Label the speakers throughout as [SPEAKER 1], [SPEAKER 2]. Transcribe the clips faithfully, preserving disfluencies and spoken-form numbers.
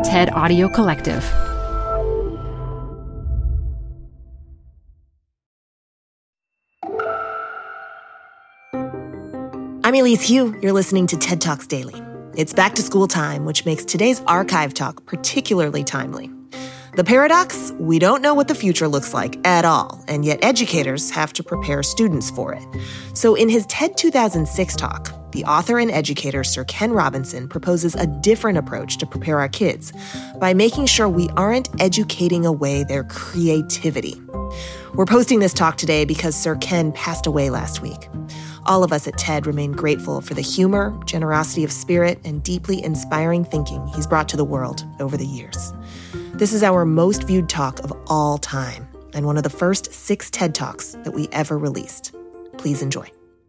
[SPEAKER 1] TED Audio Collective.
[SPEAKER 2] I'm Elise Hu. You're listening to TED Talks Daily. It's back to school time, which makes today's archive talk particularly timely. The paradox? We don't know what the future looks like at all, and yet educators have to prepare students for it. So in his TED two thousand six talk, the author and educator Sir Ken Robinson proposes a different approach to prepare our kids by making sure we aren't educating away their creativity. We're posting this talk today because Sir Ken passed away last week. All of us at TED remain grateful for the humor, generosity of spirit, and deeply inspiring thinking he's brought to the world over the years. This is our most viewed talk of all time, and one of the first six TED Talks that we ever released. Please enjoy.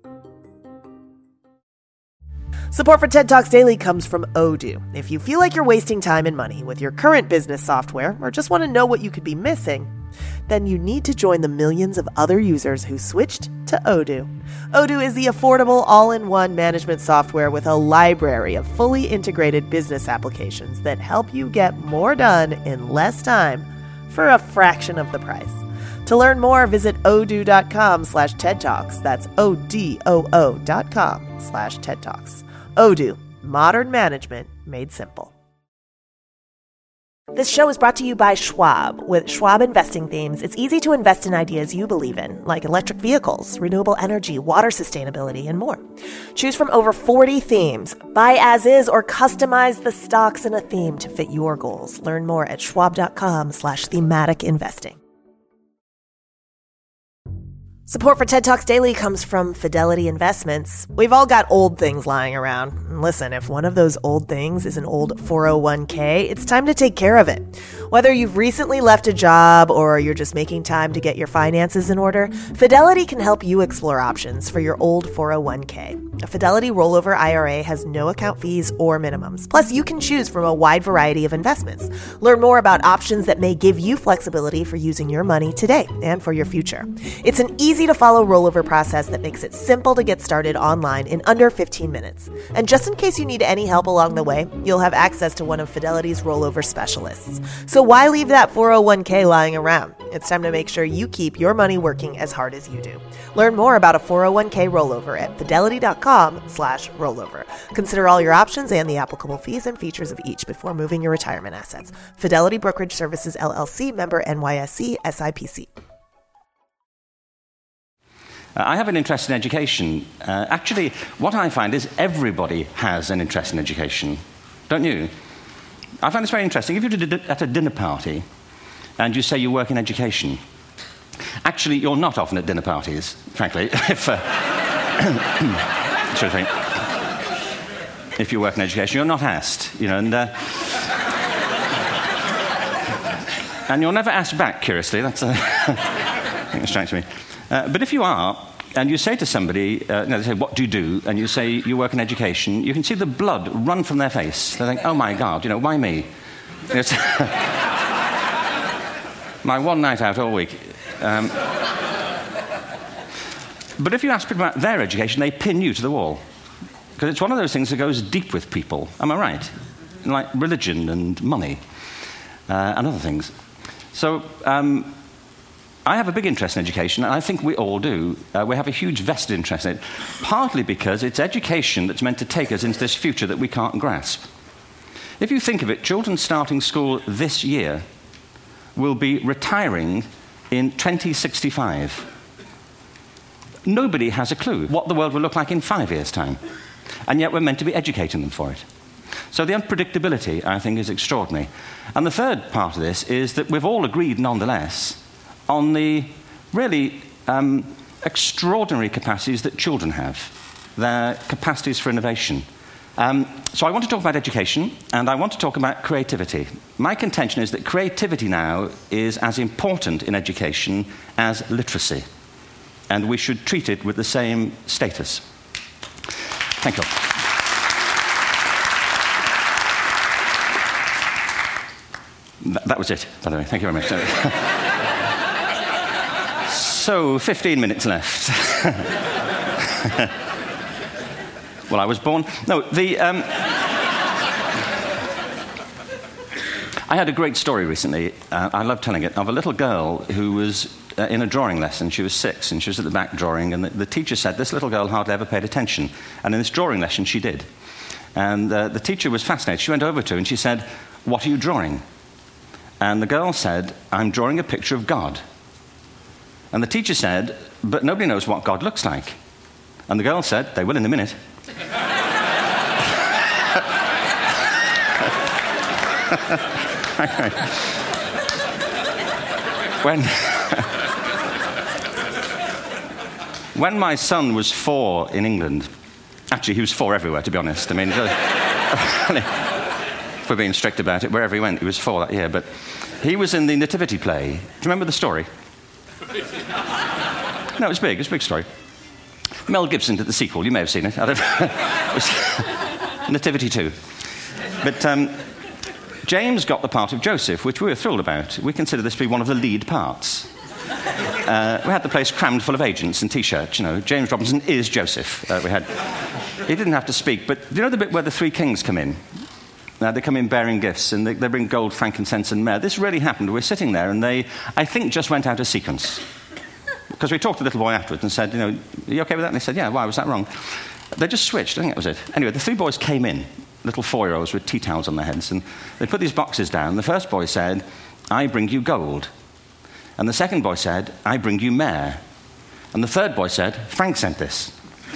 [SPEAKER 2] Support for TED Talks Daily comes from Odoo. If you feel like you're wasting time and money with your current business software, or just want to know what you could be missing, then you need to join the millions of other users who switched to Odoo. Odoo is the affordable all-in-one management software with a library of fully integrated business applications that help you get more done in less time for a fraction of the price. To learn more, visit odoo.com slash TED Talks. That's O-D-O-O dot com slash TED Talks. Odoo, modern management made simple. This show is brought to you by Schwab. With Schwab Investing Themes, it's easy to invest in ideas you believe in, like electric vehicles, renewable energy, water sustainability, and more. Choose from over forty themes. Buy as is or customize the stocks in a theme to fit your goals. Learn more at schwab.com slash thematic investing. Support for TED Talks Daily comes from Fidelity Investments. We've all got old things lying around. And listen, if one of those old things is an old four oh one k, it's time to take care of it. Whether you've recently left a job or you're just making time to get your finances in order, Fidelity can help you explore options for your old four oh one k. A Fidelity rollover I R A has no account fees or minimums. Plus, you can choose from a wide variety of investments. Learn more about options that may give you flexibility for using your money today and for your future. It's an easy to follow rollover process that makes it simple to get started online in under fifteen minutes. And just in case you need any help along the way, you'll have access to one of Fidelity's rollover specialists. So why leave that four oh one k lying around? It's time to make sure you keep your money working as hard as you do. Learn more about a four oh one k rollover at fidelity.com slash rollover. Consider all your options and the applicable fees and features of each before moving your retirement assets. Fidelity Brokerage Services, L L C, member N Y S E, S I P C.
[SPEAKER 3] Uh, I have an interest in education. Uh, actually, what I find is everybody has an interest in education. Don't you? I find this very interesting. If you're at a dinner party and you say you work in education, actually, you're not often at dinner parties, frankly, if, uh, sort of thing. If you work in education, you're not asked, you know, and, uh, and you're never asked back, curiously. That's a thing that strikes me. Uh, but if you are, and you say to somebody, uh, no, they say, what do you do? And you say, you work in education, you can see the blood run from their face. They think, oh my God, you know, why me? It's my one night out all week. Um, but if you ask people about their education, they pin you to the wall. Because it's one of those things that goes deep with people. Am I right? Like religion and money uh, and other things. So, um, I have a big interest in education, and I think we all do. Uh, we have a huge vested interest in it, partly because it's education that's meant to take us into this future that we can't grasp. If you think of it, children starting school this year will be retiring in twenty sixty-five. Nobody has a clue what the world will look like in five years' time, and yet we're meant to be educating them for it. So the unpredictability, I think, is extraordinary. And the third part of this is that we've all agreed, nonetheless, on the really um, extraordinary capacities that children have, their capacities for innovation. Um, so I want to talk about education, and I want to talk about creativity. My contention is that creativity now is as important in education as literacy, and we should treat it with the same status. Thank you. Th- that was it, by the way. Thank you very much. So, fifteen minutes left. Well, I was born... No, the... Um... I had a great story recently, uh, I love telling it, of a little girl who was uh, in a drawing lesson. She was six, and she was at the back drawing, and the, the teacher said this little girl hardly ever paid attention. And in this drawing lesson, she did. And uh, the teacher was fascinated. She went over to her and she said, "What are you drawing?" And the girl said, "I'm drawing a picture of God." And the teacher said, "But nobody knows what God looks like." And the girl said, "They will in a minute." when, when my son was four in England, actually he was four everywhere, to be honest. I mean, if we're being strict about it, wherever he went, he was four that year. But he was in the Nativity play. Do you remember the story? No, it was big. It was a big story. Mel Gibson did the sequel. You may have seen it. I don't know. It was Nativity two. But um, James got the part of Joseph, which we were thrilled about. We consider this to be one of the lead parts. Uh, we had the place crammed full of agents and T-shirts. You know, James Robinson is Joseph. Uh, we had. He didn't have to speak, but do you know the bit where the three kings come in? Now, they come in bearing gifts, and they, they bring gold, frankincense, and myrrh. This really happened. We're sitting there, and they, I think, just went out of sequence. Because we talked to the little boy afterwards and said, you know, are you okay with that? And they said, yeah, why was that wrong? They just switched. I think that was it. Anyway, the three boys came in, little four-year-olds with tea towels on their heads, and they put these boxes down. The first boy said, "I bring you gold." And the second boy said, "I bring you myrrh." And the third boy said, "Frank sent this."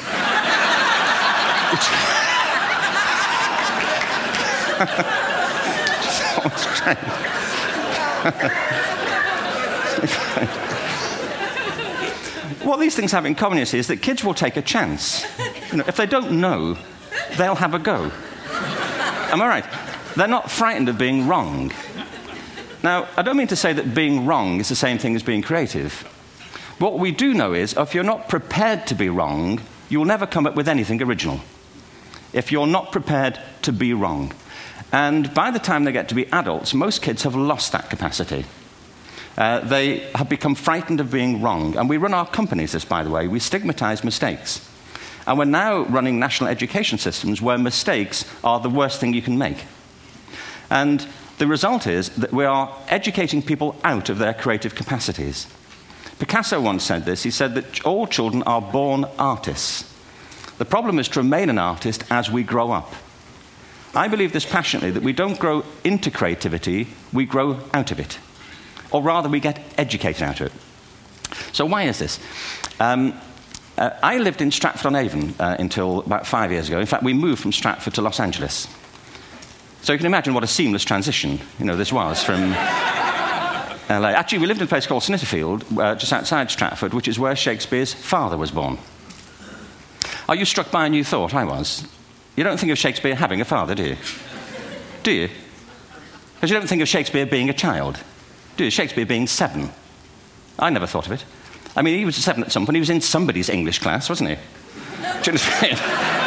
[SPEAKER 3] What these things have in common, you see, is that kids will take a chance. You know, if they don't know, they'll have a go. Am I right? They're not frightened of being wrong. Now, I don't mean to say that being wrong is the same thing as being creative. What we do know is, if you're not prepared to be wrong, you'll never come up with anything original. If you're not prepared to be wrong. And by the time they get to be adults, most kids have lost that capacity. Uh, they have become frightened of being wrong. And we run our companies this, by the way. We stigmatize mistakes. And we're now running national education systems where mistakes are the worst thing you can make. And the result is that we are educating people out of their creative capacities. Picasso once said this. He said that all children are born artists. The problem is to remain an artist as we grow up. I believe this passionately, that we don't grow into creativity, we grow out of it. Or rather, we get educated out of it. So why is this? Um, uh, I lived in Stratford-on-Avon uh, until about five years ago. In fact, we moved from Stratford to Los Angeles. So you can imagine what a seamless transition, you know, this was from L A. Actually, we lived in a place called Snitterfield, uh, just outside Stratford, which is where Shakespeare's father was born. Are you struck by a new thought? I was. You don't think of Shakespeare having a father, do you? Do you? Because you don't think of Shakespeare being a child. Do you? Shakespeare being seven. I never thought of it. I mean, he was seven at some point. He was in somebody's English class, wasn't he? Do you understand?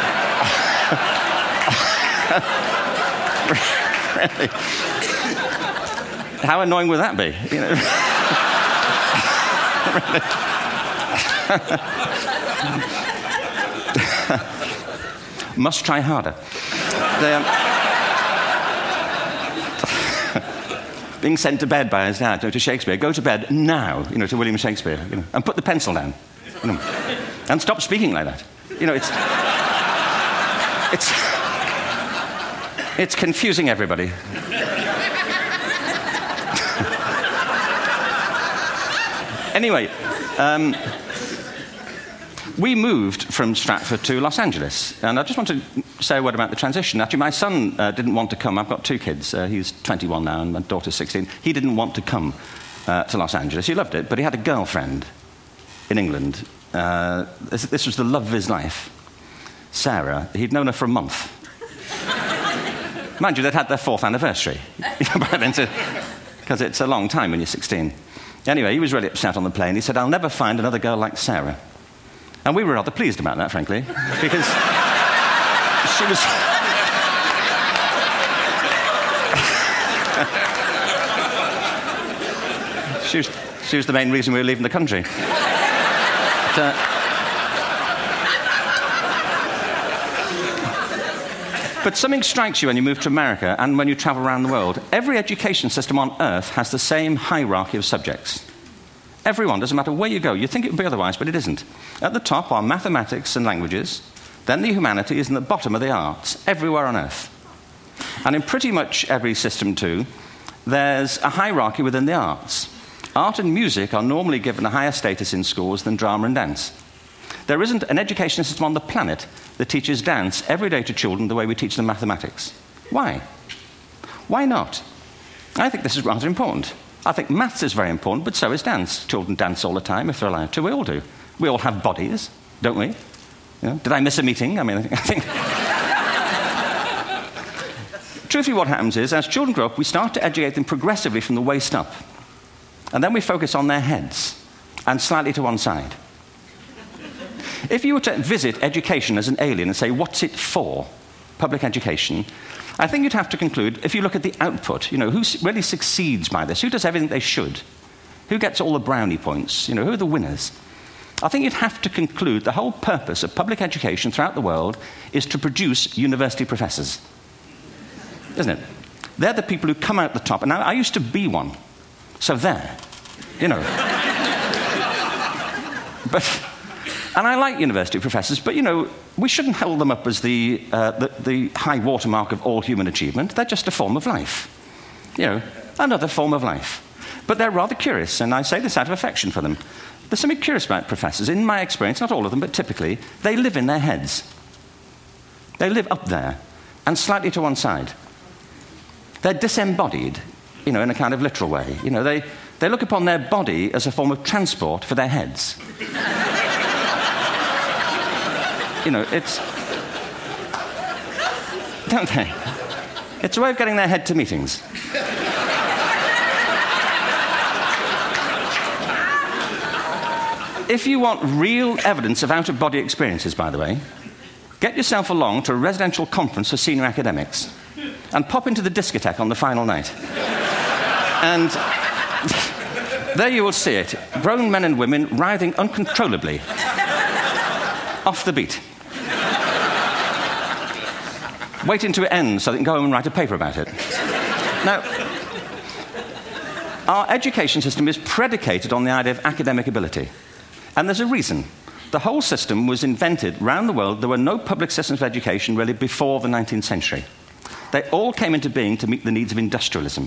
[SPEAKER 3] Really? How annoying would that be? You know? Must try harder. They, um, being sent to bed by his dad, you know, to Shakespeare. Go to bed now, you know, to William Shakespeare, you know, and put the pencil down, you know, and stop speaking like that. You know, it's it's it's confusing everybody. Anyway, um, we moved from Stratford to Los Angeles, and I just want to say a word about the transition. Actually, my son uh, didn't want to come. I've got two kids. Uh, he's twenty-one now, and my daughter's sixteen. He didn't want to come uh, to Los Angeles. He loved it, but he had a girlfriend in England. Uh, this, this was the love of his life, Sarah. He'd known her for a month. Mind you, they'd had their fourth anniversary by then, because it's a long time when you're sixteen. Anyway, he was really upset on the plane. He said, "I'll never find another girl like Sarah." And we were rather pleased about that, frankly, because she was... she was... She was the main reason we were leaving the country. But, uh... But something strikes you when you move to America and when you travel around the world. Every education system on Earth has the same hierarchy of subjects. Everyone, doesn't matter where you go. You'd think it would be otherwise, but it isn't. At the top are mathematics and languages, then the humanities, and at the bottom are the arts, everywhere on Earth. And in pretty much every system, too, there's a hierarchy within the arts. Art and music are normally given a higher status in schools than drama and dance. There isn't an education system on the planet that teaches dance every day to children the way we teach them mathematics. Why? Why not? I think this is rather important. I think maths is very important, but so is dance. Children dance all the time if they're allowed to. We all do. We all have bodies, don't we? You know, did I miss a meeting? I mean, I think... Truthfully, what happens is, as children grow up, we start to educate them progressively from the waist up. And then we focus on their heads, and slightly to one side. If you were to visit education as an alien and say, what's it for, public education, I think you'd have to conclude, if you look at the output, you know, who really succeeds by this? Who does everything they should? Who gets all the brownie points? You know, who are the winners? I think you'd have to conclude the whole purpose of public education throughout the world is to produce university professors. Isn't it? They're the people who come out the top. And now, I used to be one. So there. You know. But... And I like university professors, but, you know, we shouldn't hold them up as the, uh, the, the high watermark of all human achievement. They're just a form of life. You know, another form of life. But they're rather curious, and I say this out of affection for them. There's something curious about professors. In my experience, not all of them, but typically, they live in their heads. They live up there, and slightly to one side. They're disembodied, you know, in a kind of literal way. You know, they, they look upon their body as a form of transport for their heads. You know, it's... Don't they? It's a way of getting their head to meetings. If you want real evidence of out-of-body experiences, by the way, get yourself along to a residential conference for senior academics and pop into the discotheque on the final night. And there you will see it. Grown men and women writhing uncontrollably off the beat. Waiting to it ends so they can go home and write a paper about it. Now, our education system is predicated on the idea of academic ability. And there's a reason. The whole system was invented around the world. There were no public systems of education really before the nineteenth century. They all came into being to meet the needs of industrialism.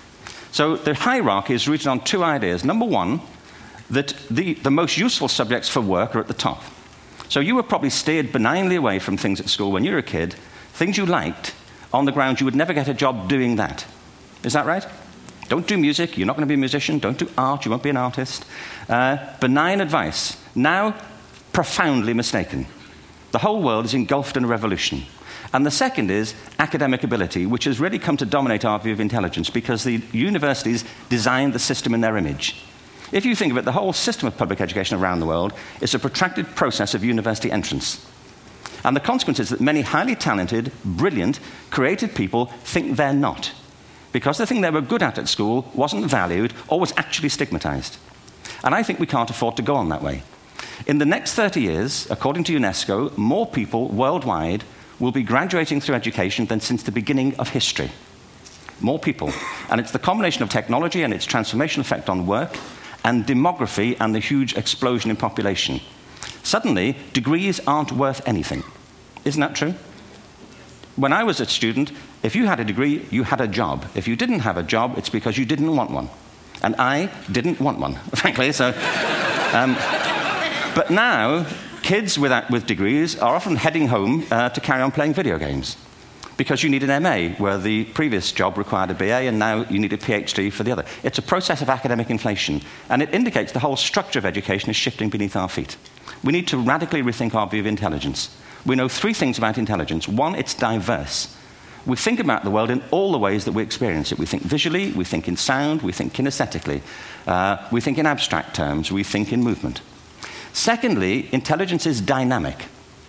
[SPEAKER 3] So the hierarchy is rooted on two ideas. Number one, that the, the most useful subjects for work are at the top. So you were probably steered benignly away from things at school when you were a kid, things you liked, on the ground you would never get a job doing that. Is that right? Don't do music, you're not going to be a musician. Don't do art, you won't be an artist. Uh, benign advice. Now, profoundly mistaken. The whole world is engulfed in a revolution. And the second is academic ability, which has really come to dominate our view of intelligence because the universities designed the system in their image. If you think of it, the whole system of public education around the world is a protracted process of university entrance. And the consequence is that many highly talented, brilliant, creative people think they're not, because the thing they were good at at school wasn't valued or was actually stigmatized. And I think we can't afford to go on that way. In the next thirty years, according to UNESCO, more people worldwide will be graduating through education than since the beginning of history. More people. And it's the combination of technology and its transformational effect on work and demography and the huge explosion in population. Suddenly, degrees aren't worth anything. Isn't that true? When I was a student, if you had a degree, you had a job. If you didn't have a job, it's because you didn't want one. And I didn't want one, frankly. So, um, but now, kids without, with degrees are often heading home uh, to carry on playing video games. Because you need an M A, where the previous job required a B A, and now you need a PhD for the other. It's a process of academic inflation, and it indicates the whole structure of education is shifting beneath our feet. We need to radically rethink our view of intelligence. We know three things about intelligence. One, it's diverse. We think about the world in all the ways that we experience it. We think visually, we think in sound, we think kinesthetically, uh, we think in abstract terms, we think in movement. Secondly, intelligence is dynamic.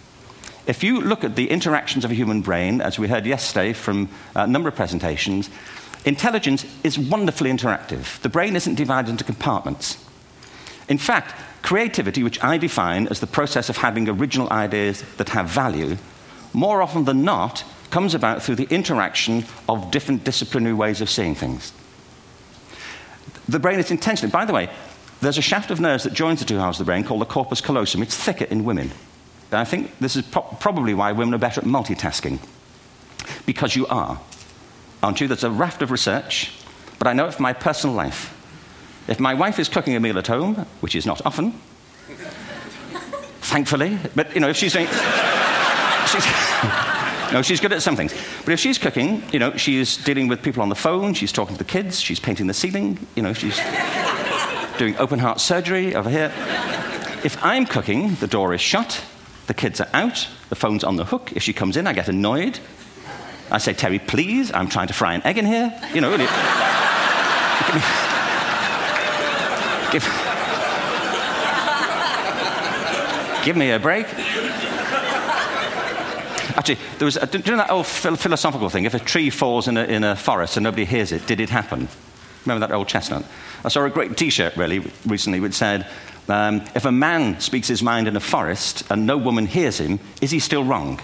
[SPEAKER 3] If you look at the interactions of a human brain, as we heard yesterday from a number of presentations, intelligence is wonderfully interactive. The brain isn't divided into compartments. In fact, creativity, which I define as the process of having original ideas that have value, more often than not, comes about through the interaction of different disciplinary ways of seeing things. The brain is intentionally, by the way, there's a shaft of nerves that joins the two halves of the brain called the corpus callosum. It's thicker in women. And I think this is pro- probably why women are better at multitasking. Because you are, aren't you? There's a raft of research, but I know it from my personal life. If my wife is cooking a meal at home, which is not often, thankfully, but, you know, if she's doing... she's, no, she's good at some things. But if she's cooking, you know, she's dealing with people on the phone, she's talking to the kids, she's painting the ceiling, you know, she's doing open-heart surgery over here. If I'm cooking, the door is shut, the kids are out, the phone's on the hook. If she comes in, I get annoyed. I say, Terry, please, I'm trying to fry an egg in here. You know, really. Give me... Give... Give me a break. Actually, there was a, do you know that old philosophical thing? If a tree falls in a, in a forest and nobody hears it, did it happen? Remember that old chestnut? I saw a great T-shirt, really, recently, which said, um, if a man speaks his mind in a forest and no woman hears him, is he still wrong?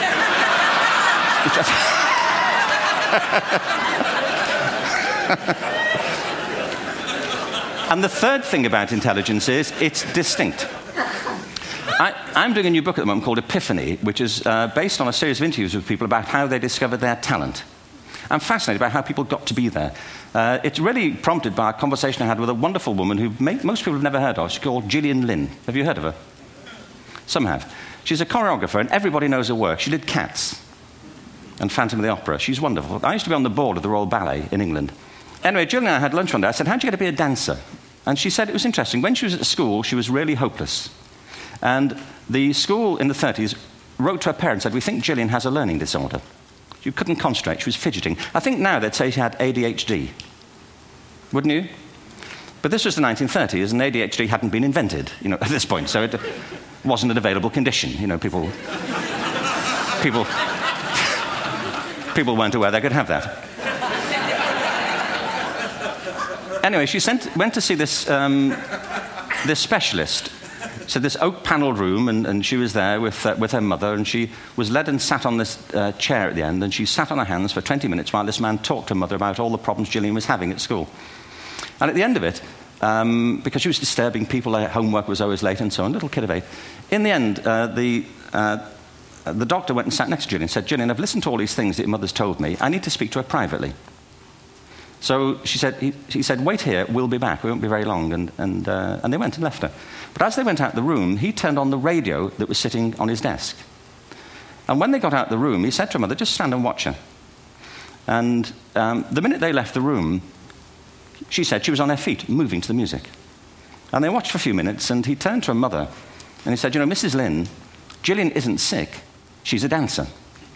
[SPEAKER 3] And the third thing about intelligence is it's distinct. I, I'm doing a new book at the moment called Epiphany, which is uh, based on a series of interviews with people about how they discovered their talent. I'm fascinated by how people got to be there. Uh, it's really prompted by a conversation I had with a wonderful woman who may, most people have never heard of. She's called Gillian Lynn. Have you heard of her? Some have. She's a choreographer, and everybody knows her work. She did Cats and Phantom of the Opera. She's wonderful. I used to be on the board of the Royal Ballet in England. Anyway, Gillian and I had lunch one day. I said, how'd you get to be a dancer? And she said it was interesting. When she was at school, she was really hopeless. And the school in the thirties wrote to her parents and said, we think Gillian has a learning disorder. She couldn't concentrate. She was fidgeting. I think now they'd say she had A D H D. Wouldn't you? But this was the nineteen thirties, and A D H D hadn't been invented, you know, at this point. So it wasn't an available condition. You know, people... people... people weren't aware they could have that. Anyway, she sent, went to see this, um, this specialist. So this oak-panelled room, and, and she was there with, uh, with her mother, and she was led and sat on this uh, chair at the end, and she sat on her hands for twenty minutes while this man talked to her mother about all the problems Gillian was having at school. And at the end of it, um, because she was disturbing people, their homework was always late and so on, little kid of eight, in the end, uh, the, uh, the doctor went and sat next to Gillian and said, Gillian, I've listened to all these things that your mother's told me. I need to speak to her privately. So she said, he, he said, wait here, we'll be back. We won't be very long. And, and, uh, and they went and left her. But as they went out the room, he turned on the radio that was sitting on his desk. And when they got out the room, he said to her mother, just stand and watch her. And um, the minute they left the room, she said she was on her feet, moving to the music. And they watched for a few minutes, and he turned to her mother, and he said, you know, Missus Lynn, Gillian isn't sick. She's a dancer.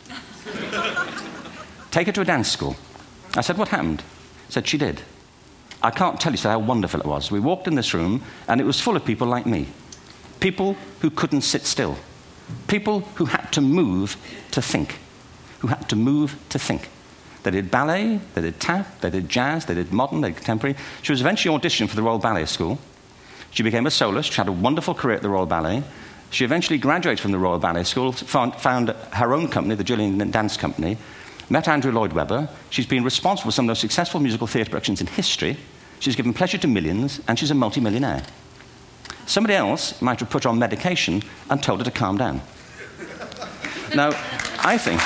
[SPEAKER 3] Take her to a dance school. I said, what happened? He said, she did. I can't tell you how wonderful it was. We walked in this room, and it was full of people like me. People who couldn't sit still. People who had to move to think. Who had to move to think. They did ballet, they did tap, they did jazz, they did modern, they did contemporary. She was eventually auditioned for the Royal Ballet School. She became a soloist. She had a wonderful career at the Royal Ballet. She eventually graduated from the Royal Ballet School, found, found her own company, the Gillian Dance Company, met Andrew Lloyd Webber. She's been responsible for some of the most successful musical theatre productions in history. She's given pleasure to millions, and she's a multi-millionaire. Somebody else might have put her on medication and told her to calm down. Now, I think...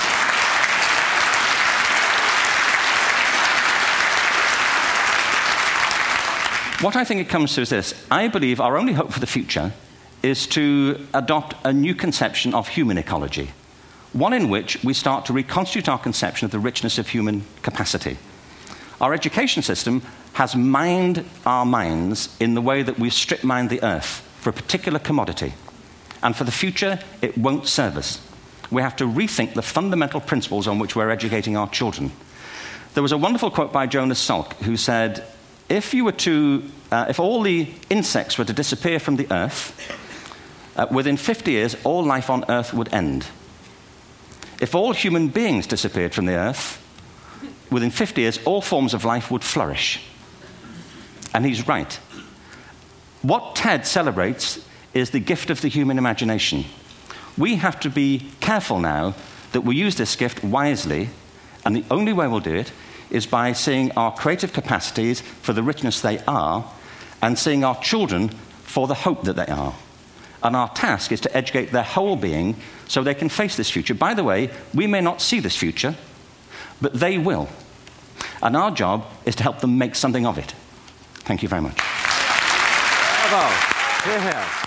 [SPEAKER 3] What I think it comes to is this. I believe our only hope for the future is to adopt a new conception of human ecology, one in which we start to reconstitute our conception of the richness of human capacity. Our education system has mined our minds in the way that we strip mine the earth for a particular commodity. And for the future, it won't serve us. We have to rethink the fundamental principles on which we're educating our children. There was a wonderful quote by Jonas Salk, who said, if you were to, uh, if all the insects were to disappear from the earth, uh, within fifty years, all life on earth would end. If all human beings disappeared from the earth, within fifty years, all forms of life would flourish. And he's right. What TED celebrates is the gift of the human imagination. We have to be careful now that we use this gift wisely, and the only way we'll do it is by seeing our creative capacities for the richness they are, and seeing our children for the hope that they are. And our task is to educate their whole being so they can face this future. By the way, we may not see this future, but they will. And our job is to help them make something of it. Thank you very much.
[SPEAKER 1] Bravo. Here, here.